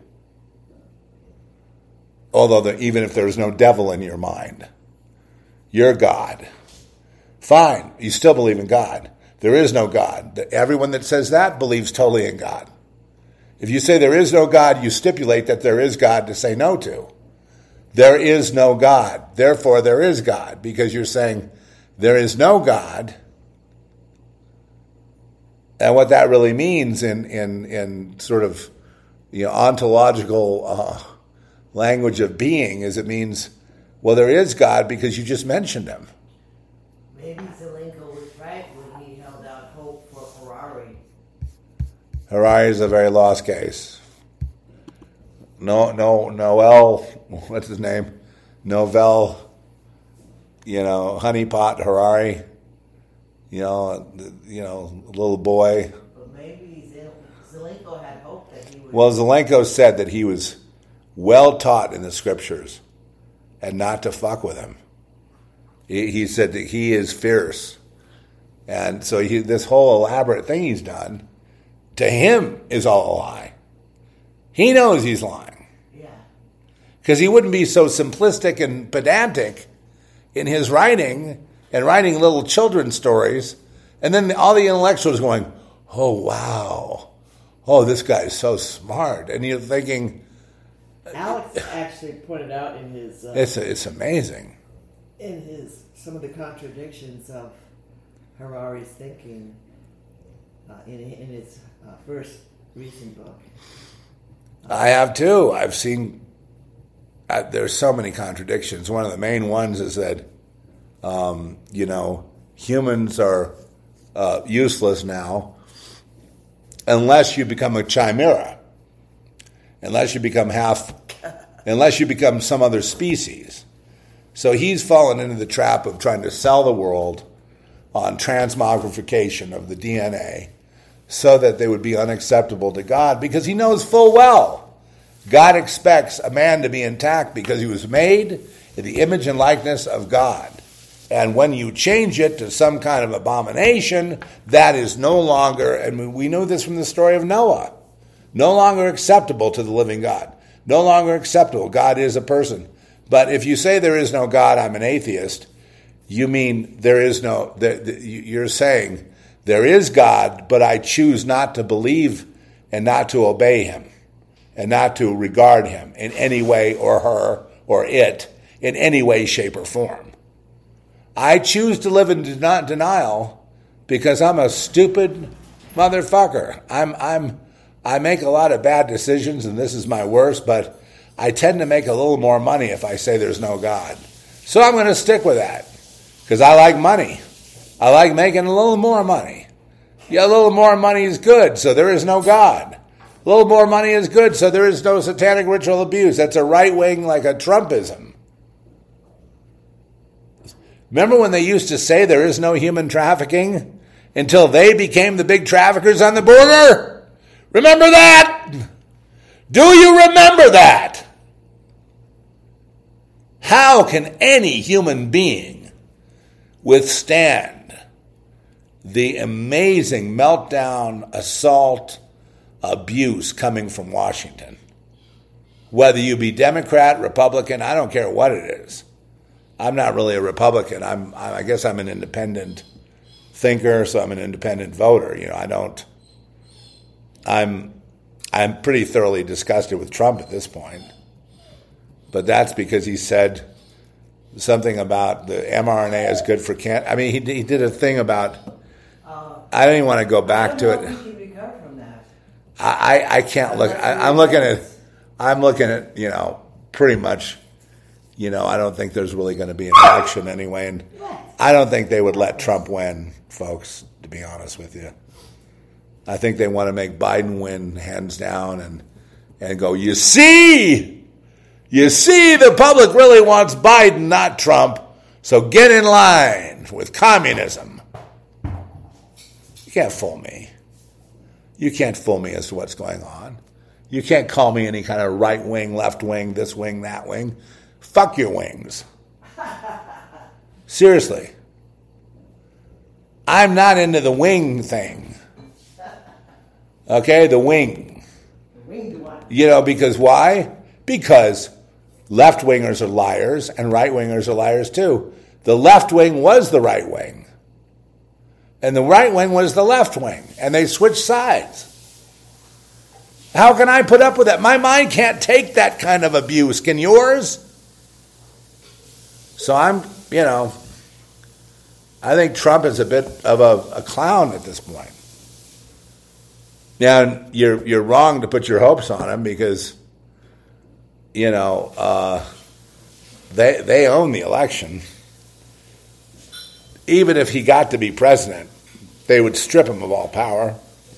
Although even if there's no devil in your mind, you're God. Fine, you still believe in God. There is no God. Everyone that says that believes totally in God. If you say there is no God, you stipulate that there is God to say no to. There is no God. Therefore, there is God, because you're saying there is no God. And what that really means in sort of ontological language of being is it means, well, there is God because you just mentioned him. Maybe Zelenko was right when he held out hope for Harari. Harari is a very lost case. Noel, what's his name? Novel, honeypot Harari, little boy. But maybe Zelenko had hope that he would... Well, Zelenko said that he was well taught in the scriptures and not to fuck with him. He said that he is fierce. And so this whole elaborate thing he's done, to him, is all a lie. He knows he's lying. Yeah. Because he wouldn't be so simplistic and pedantic in his writing and writing little children's stories. And then all the intellectuals going, oh, wow. Oh, this guy is so smart. And you're thinking... Alex actually pointed out in his... It's amazing. In some of the contradictions of Harari's thinking in his first recent book. I have too. I've seen... there's so many contradictions. One of the main ones is that, humans are useless now unless you become a chimera, unless you become some other species. So he's fallen into the trap of trying to sell the world on transmogrification of the DNA so that they would be unacceptable to God, because he knows full well God expects a man to be intact because he was made in the image and likeness of God. And when you change it to some kind of abomination, that is no longer, and we know this from the story of Noah, no longer acceptable to the living God. No longer acceptable. God is a person. But if you say there is no God, I'm an atheist, you mean you're saying there is God, but I choose not to believe and not to obey him and not to regard him in any way, or her or it in any way, shape, or form. I choose to live in denial because I'm a stupid motherfucker. I make a lot of bad decisions, and this is my worst, but I tend to make a little more money if I say there's no God. So I'm going to stick with that because I like money. I like making a little more money. Yeah, a little more money is good, so there is no God. A little more money is good, so there is no satanic ritual abuse. That's a right wing, like a Trumpism. Remember when they used to say there is no human trafficking until they became the big traffickers on the border? Remember that? Do you remember that? How can any human being withstand the amazing meltdown, assault, abuse coming from Washington? Whether you be Democrat, Republican, I don't care what it is. I'm not really a Republican. I guess I'm an independent thinker, so I'm an independent voter. I'm pretty thoroughly disgusted with Trump at this point. But that's because he said something about the mRNA is good for cancer. I mean, he did a thing about... I don't even want to go back to it. I don't know if we can recover from that. I can't look... I'm looking at, pretty much... I don't think there's really going to be an election anyway, and I don't think they would let Trump win, folks, to be honest with you. I think they want to make Biden win hands down and go, you see, the public really wants Biden, not Trump, so get in line with communism. You can't fool me. You can't fool me as to what's going on. You can't call me any kind of right wing, left wing, this wing, that wing. Fuck your wings. Seriously. I'm not into the wing thing. Okay, the wing. Because why? Because left-wingers are liars and right-wingers are liars too. The left wing was the right wing. And the right wing was the left wing. And they switched sides. How can I put up with that? My mind can't take that kind of abuse. Can yours? So I think Trump is a bit of a clown at this point. Now, you're wrong to put your hopes on him because, they own the election. Even if he got to be president, they would strip him of all power.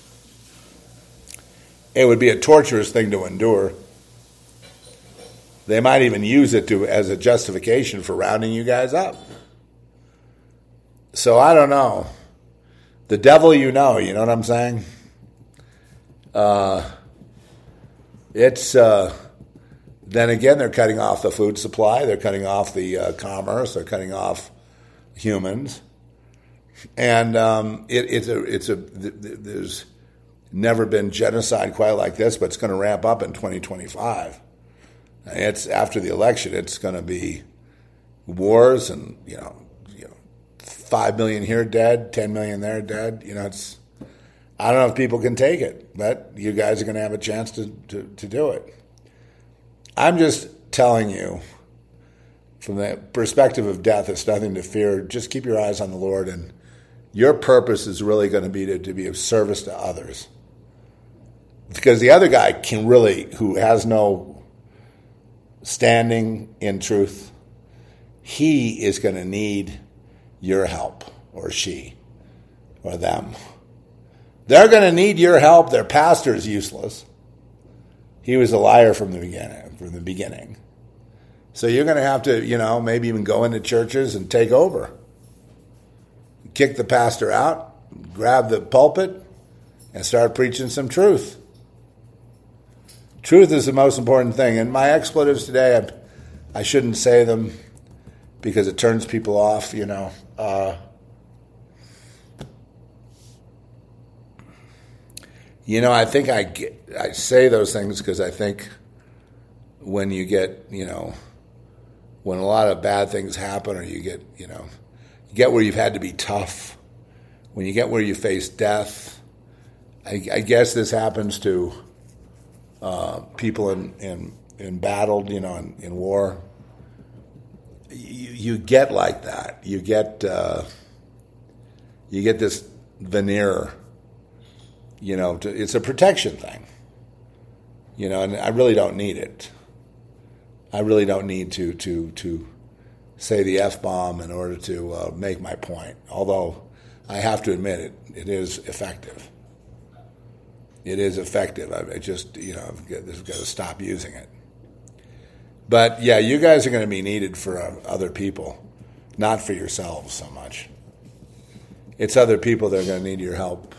It would be a torturous thing to endure. They might even use it as a justification for rounding you guys up. So I don't know. The devil you know what I'm saying? Then again, they're cutting off the food supply. They're cutting off the commerce. They're cutting off humans. And there's never been genocide quite like this, but it's going to ramp up in 2025. It's after the election. It's going to be wars and 5 million here dead, 10 million there dead. I don't know if people can take it, but you guys are going to have a chance to do it. I'm just telling you, from the perspective of death, it's nothing to fear. Just keep your eyes on the Lord, and your purpose is really going to be to be of service to others. Because the other guy who has no standing in truth, he is going to need your help, or she, or them. They're going to need your help. Their pastor is useless. He was a liar from the beginning. So you're going to have to, maybe even go into churches and take over. Kick the pastor out, grab the pulpit, and start preaching some truth. Truth is the most important thing. And my expletives today, I shouldn't say them because it turns people off, I think I say those things because I think when you get, when a lot of bad things happen, or you get where you've had to be tough, when you get where you face death, I guess this happens to people in battle, in war. You get like that. You get this veneer. It's a protection thing. And I really don't need it. I really don't need to say the F-bomb in order to make my point. Although I have to admit it is effective. It is effective. I just, I've got to stop using it. But yeah, you guys are going to be needed for other people, not for yourselves so much. It's other people that are going to need your help.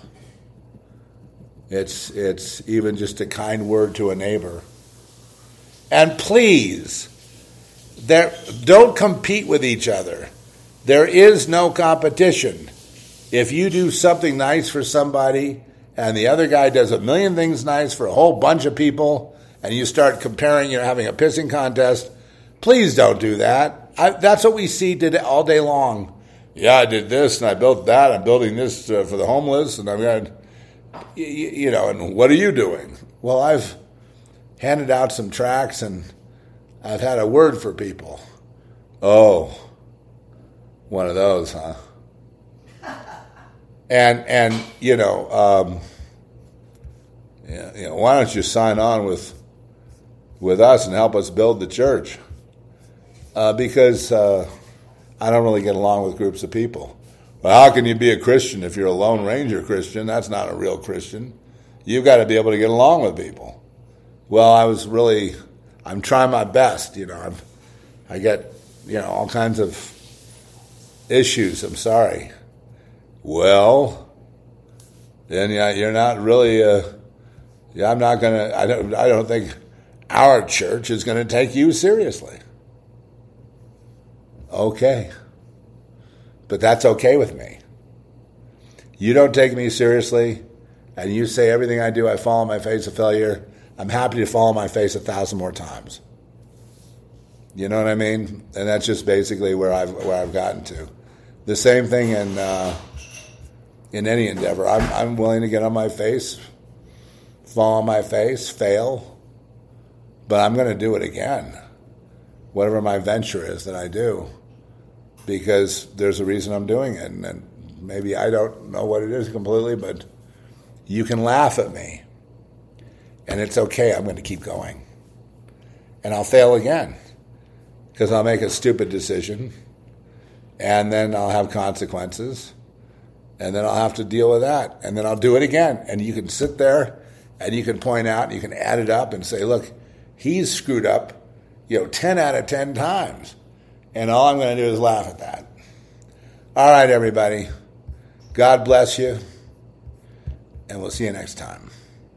It's even just a kind word to a neighbor. And please, don't compete with each other. There is no competition. If you do something nice for somebody and the other guy does a million things nice for a whole bunch of people, and you start comparing, having a pissing contest, please don't do that. That's what we see all day long. Yeah, I did this and I built that. I'm building this for the homeless, and I'm going to... and what are you doing? Well, I've handed out some tracts and I've had a word for people. Oh, one of those, huh? And why don't you sign on with us and help us build the church? Because I don't really get along with groups of people. Well, how can you be a Christian if you're a Lone Ranger Christian? That's not a real Christian. You've got to be able to get along with people. Well, I'm trying my best. I get, all kinds of issues. I'm sorry. Well, then you're not really, I'm not going to, I don't think our church is going to take you seriously. Okay. But that's okay with me. You don't take me seriously, and you say everything I do, I fall on my face of failure. I'm happy to fall on my face 1,000 more times. You know what I mean? And that's just basically where I've gotten to. The same thing in any endeavor. I'm willing to get on my face fall on my face, fail, but I'm going to do it again, whatever my venture is that I do, because there's a reason I'm doing it, and maybe I don't know what it is completely, but you can laugh at me, and it's okay. I'm going to keep going, and I'll fail again, because I'll make a stupid decision, and then I'll have consequences, and then I'll have to deal with that, and then I'll do it again. And you can sit there, and you can point out, and you can add it up and say, look, he's screwed up, 10 out of 10 times, and all I'm going to do is laugh at that. All right, everybody. God bless you, and we'll see you next time.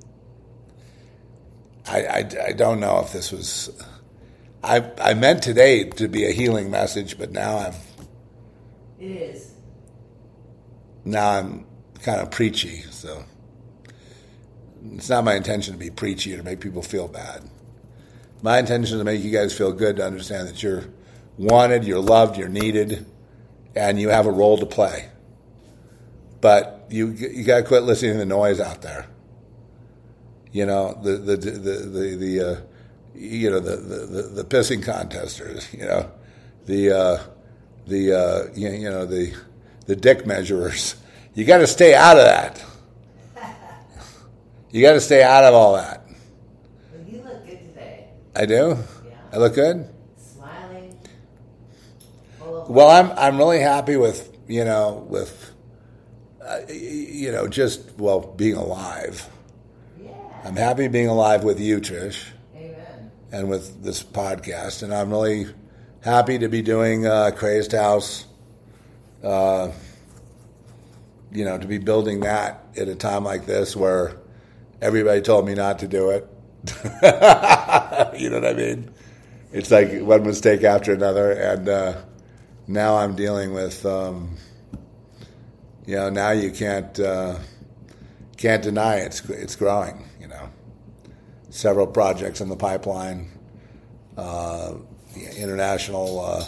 I don't know if this was... I meant today to be a healing message, but now It is. Now I'm kind of preachy, so it's not my intention to be preachy or to make people feel bad. My intention is to make you guys feel good, to understand that you're wanted, you're loved, you're needed, and you have a role to play. But you got to quit listening to the noise out there. The pissing contesters, the dick measurers. You got to stay out of that. You got to stay out of all that. Well, you look good today. I do? Yeah. I look good? Smiling. Well, I'm really happy with being alive. Yeah. I'm happy being alive with you, Trish. Amen. And with this podcast, and I'm really happy to be doing Crazed House, to be building that at a time like this where everybody told me not to do it. You know what I mean? It's like one mistake after another, and now I'm dealing with, now you can't deny it's growing, Several projects in the pipeline, international,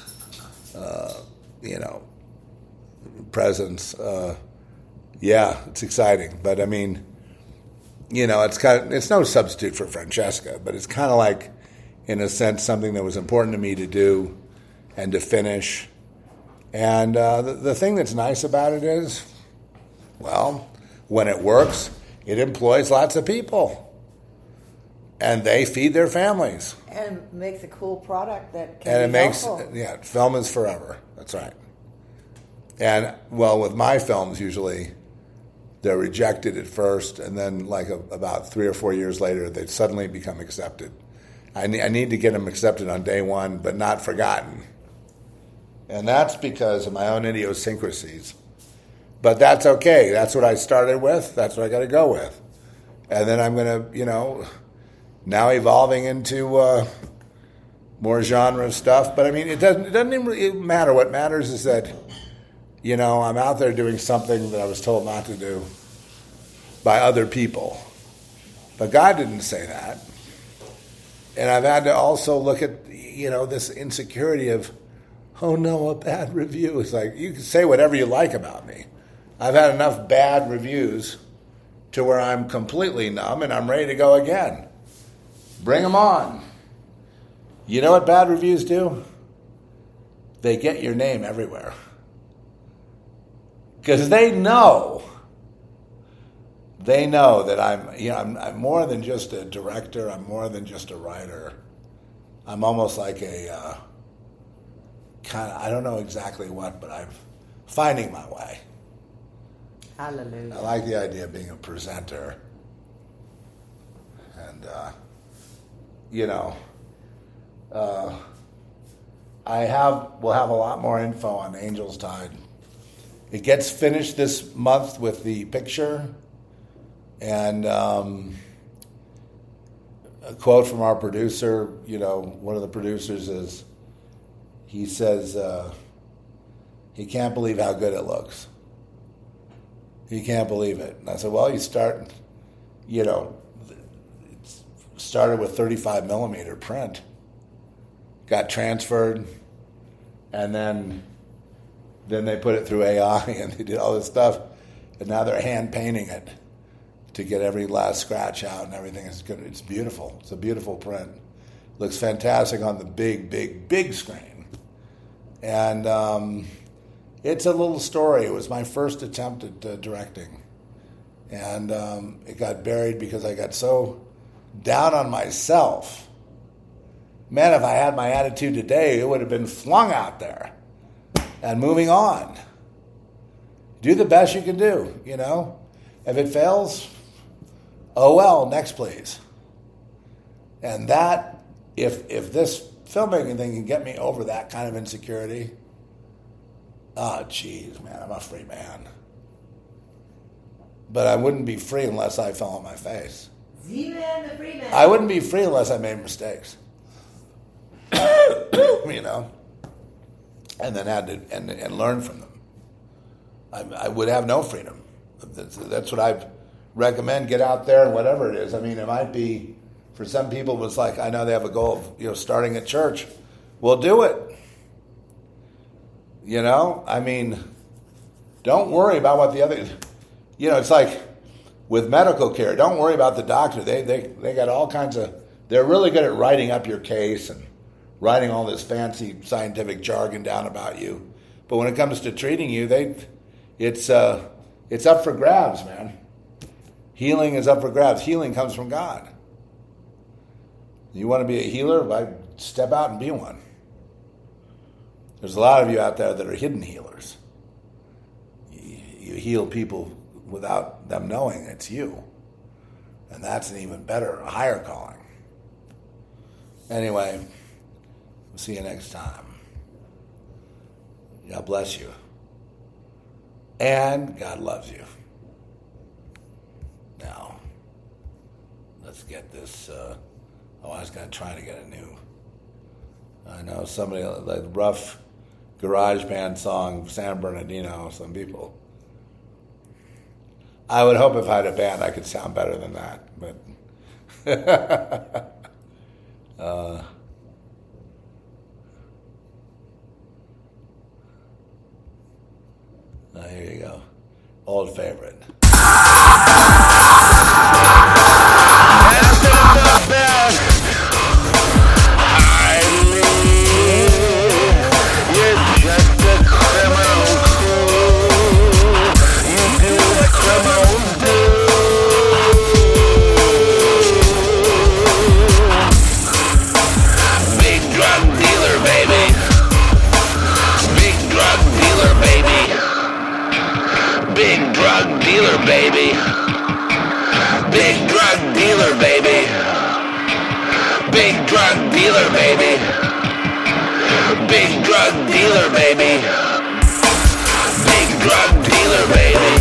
presence. It's exciting. But I mean, it's no substitute for Francesca, but it's kind of like, in a sense, something that was important to me to do and to finish. And the thing that's nice about it is, well, when it works, it employs lots of people. And they feed their families. And makes a cool product that can and it be makes, helpful. Film is forever. That's right. And, well, with my films, usually, they're rejected at first, and then, about 3 or 4 years later, they suddenly become accepted. I need to get them accepted on day one, but not forgotten. And that's because of my own idiosyncrasies. But that's okay. That's what I started with. That's what I got to go with. And then I'm going to, now evolving into more genre stuff. But, I mean, it doesn't even really matter. What matters is that, I'm out there doing something that I was told not to do by other people. But God didn't say that. And I've had to also look at, this insecurity of, oh no, a bad review. It's like, you can say whatever you like about me. I've had enough bad reviews to where I'm completely numb and I'm ready to go again. Bring them on. You know what bad reviews do? They get your name everywhere. Because they know that I'm more than just a director. I'm more than just a writer. I'm almost like a I don't know exactly what, but I'm finding my way. Hallelujah. I like the idea of being a presenter. And, we'll have a lot more info on Angel's Tide. It gets finished this month with the picture. And a quote from our producer, one of the producers is, he says, he can't believe how good it looks. He can't believe it. And I said, well, you start, it started with 35 millimeter print, got transferred, and then they put it through AI and they did all this stuff, and now they're hand painting it to get every last scratch out and everything. It's good. It's beautiful. It's a beautiful print. Looks fantastic on the big screen. And it's a little story. It was my first attempt at directing. And it got buried because I got so down on myself. Man, if I had my attitude today, it would have been flung out there and moving on. Do the best you can do, you know. If it fails, oh well, next please. And that, if this filmmaking thing can get me over that kind of insecurity, oh, geez, man, I'm a free man. But I wouldn't be free unless I fell on my face. Z-Man, the free man. I wouldn't be free unless I made mistakes. You know? And then had to and learn from them. I would have no freedom. That's what I recommend. Get out there and whatever it is. I mean, it might be, for some people, it's like, I know they have a goal of, you know, starting a church. Well, do it. You know? I mean, don't worry about what the other... You know, it's like with medical care, don't worry about the doctor. They got all kinds of... They're really good at writing up your case and writing all this fancy scientific jargon down about you. But when it comes to treating you, it's up for grabs, man. Healing is up for grabs. Healing comes from God. You want to be a healer? Step out and be one. There's a lot of you out there that are hidden healers. You heal people without them knowing it's you. And that's an even better, a higher calling. Anyway, we'll see you next time. God bless you. And God loves you. Now, let's get this. I was going to try to get a new. I know somebody, like rough garage band song, San Bernardino, some people. I would hope if I had a band I could sound better than that, but here you go. Old favorite. Dealer, baby. Big drug dealer, baby. Big drug dealer, baby. Big drug dealer, baby. Big drug dealer, baby.